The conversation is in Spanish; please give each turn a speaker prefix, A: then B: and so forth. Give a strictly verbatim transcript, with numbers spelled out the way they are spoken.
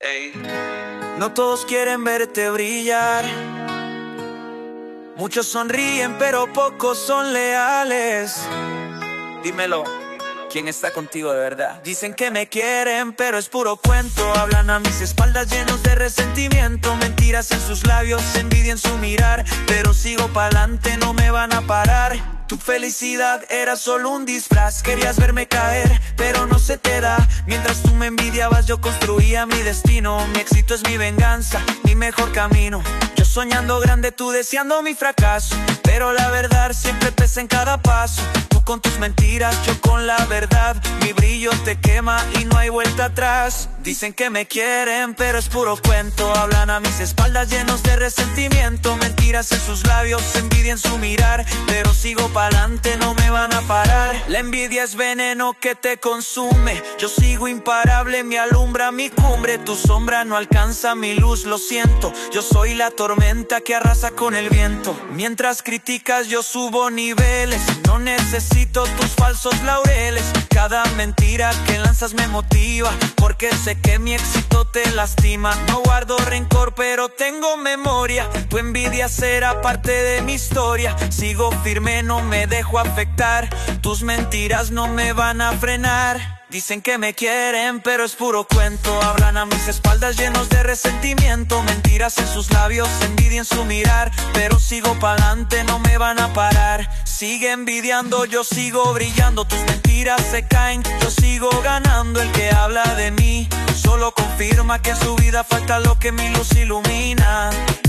A: Ey. No todos quieren verte brillar. Muchos sonríen, pero pocos son leales. Dímelo, ¿quién está contigo de verdad? Dicen que me quieren, pero es puro cuento. Hablan a mis espaldas llenos de resentimiento. Mentiras en sus labios, envidia en su mirar. Pero sigo pa'lante, no me van a parar. Tu felicidad era solo un disfraz. Querías verme caer, pero no se te da. Mientras tú me envidiabas, yo construía mi destino. Mi éxito es mi venganza, mi mejor camino. Yo soñando grande, tú deseando mi fracaso. Pero la verdad siempre pesa en cada paso. Tú con tus mentiras, yo con la verdad. Mi brillo te quema y no hay vuelta atrás. Dicen que me quieren, pero es puro cuento. Hablan a mis espaldas llenos de resentimiento. Mentiras en sus labios, envidia en su mirar. Pero sigo pa'lante, no me van a parar. La envidia es veneno que te consume. Yo sigo imparable, me alumbra mi cumbre. Tu sombra no alcanza mi luz, lo siento. Yo soy la tormenta que arrasa con el viento. Mientras criticas yo subo niveles. No necesito tus falsos laureles. Cada mentira que lanzas me motiva, porque sé que mi éxito te lastima. No guardo rencor, pero tengo memoria. Tu envidia será parte de mi historia. Sigo firme, no me dejo afectar. Tus mentiras no me van a frenar. Dicen que me quieren, pero es puro cuento. Hablan a mis espaldas llenos de resentimiento. Mentiras en sus labios, envidia en su mirar. Pero sigo pa'lante, no me van a parar. Sigue envidiando, yo sigo brillando. Tus mentiras se caen, yo sigo ganando. El que habla de mí solo confirma que en su vida falta lo que mi luz ilumina.